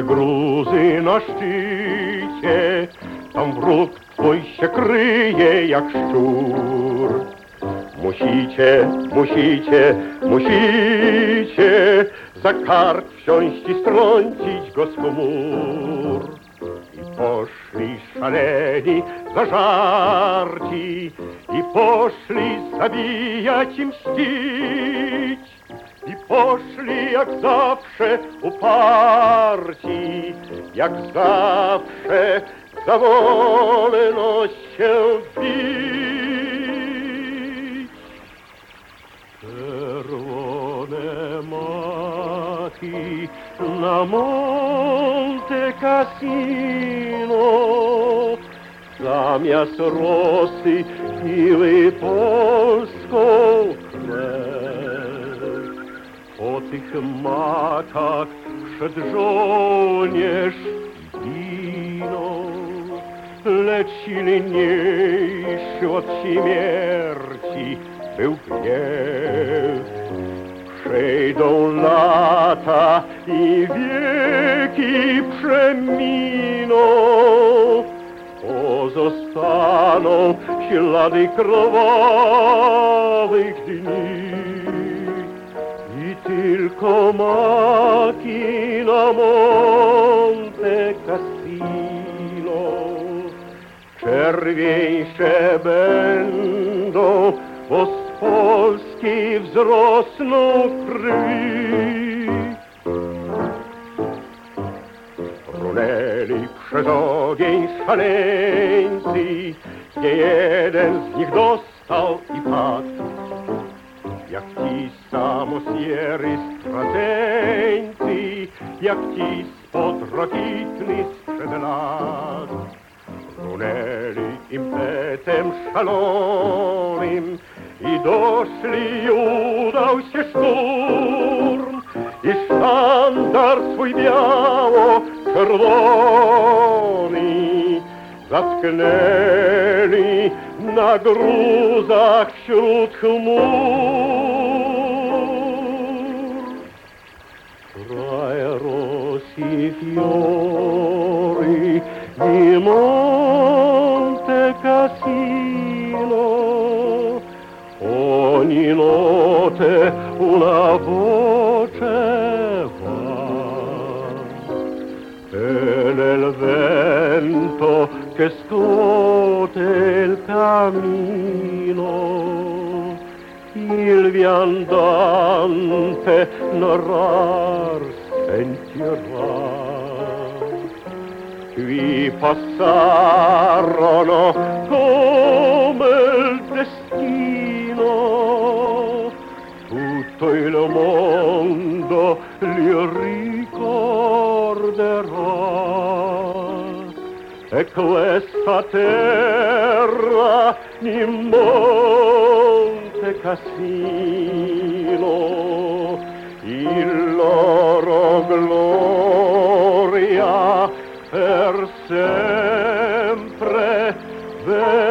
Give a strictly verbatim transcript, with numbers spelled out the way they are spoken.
te gruzy na szczycie, tam wróg twój się kryje jak szczur. Musicie, musicie, musicie za kark wsiąść i strącić go z chmur. I poszli szaleni, zażarci, i poszli zabijać i mścić. I poszli jak zawsze uparci, jak zawsze za wolność się bić. Czerwone maki na Monte Cassino zamiast rosy piły polską krew. Po tych makach przed żołnierz ginął, lecz silniejszy od śmierci był gniew. Przejdą lata i wieki przeminą, pozostaną ślady krwawych dni. I tylko maki na Monte Cassino czerwieńsze będą, bo z Polski wzrosną krwi. Runęli przez ogień szaleńcy, gdzie jeden z nich dostał i padł. Jak ci samosiery straceńcy, jak ci spod rokitny sprzed lat. Runęli impetem szalonym i doszli, udał się szturm. I sztandar swój biało-czerwony zatknęli na gruzach wśród chmur. Kraj Rosji fiori di Monte Cassino, ogni notte una voce va, e nel vento che scuote il cammino il viandante narrar sentirà. Qui passarono come il destino, tutto il mondo li ricorderà. E questa terra in Monte Cassino, il loro gloria per sempre